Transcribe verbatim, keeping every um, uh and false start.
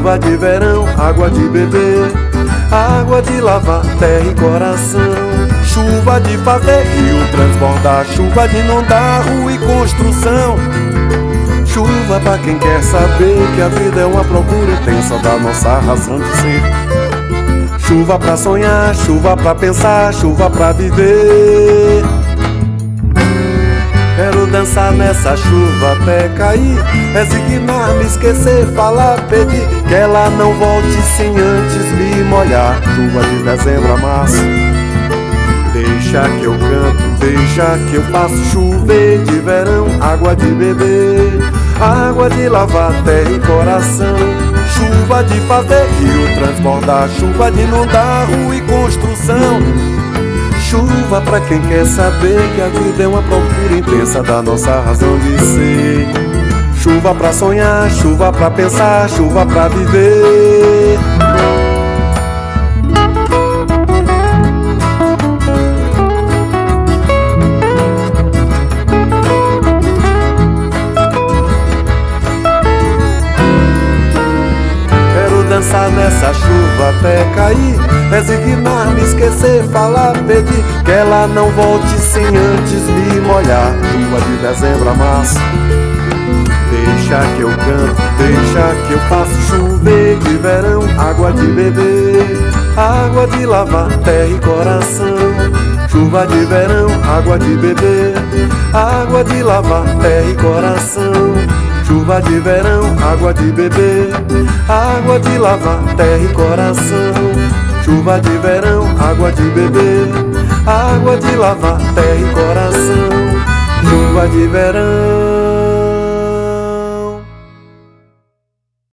chuva de verão, água de beber, água de lavar terra e coração. Chuva de fazer rio transbordar, chuva de inundar rua e construção. Chuva pra quem quer saber que a vida é uma procura intensa da nossa razão de ser. Chuva pra sonhar, chuva pra pensar, chuva pra viver. Quero dançar nessa chuva até cair, resignar, me esquecer, falar, pedir que ela não volte sem antes me molhar. Chuva de dezembro a março, deixa que eu canto, deixa que eu faço chover de verão, água de beber, água de lavar terra e coração. Chuva de fazer rio transbordar, chuva de inundar rua e construção. Chuva pra quem quer saber que a vida é uma procura intensa da nossa razão de ser. Chuva pra sonhar, chuva pra pensar, chuva pra viver. Dançar nessa chuva até cair, resignar, me esquecer, falar, pedir que ela não volte sem antes me molhar. Chuva de dezembro a março, deixa que eu canto, deixa que eu faço chover de verão, água de beber, água de lavar terra e coração. Chuva de verão, água de beber, água de lavar terra e coração. Chuva de verão, água de beber, água de lavar terra e coração. Chuva de verão, água de beber, água de lavar terra e coração. Chuva de verão.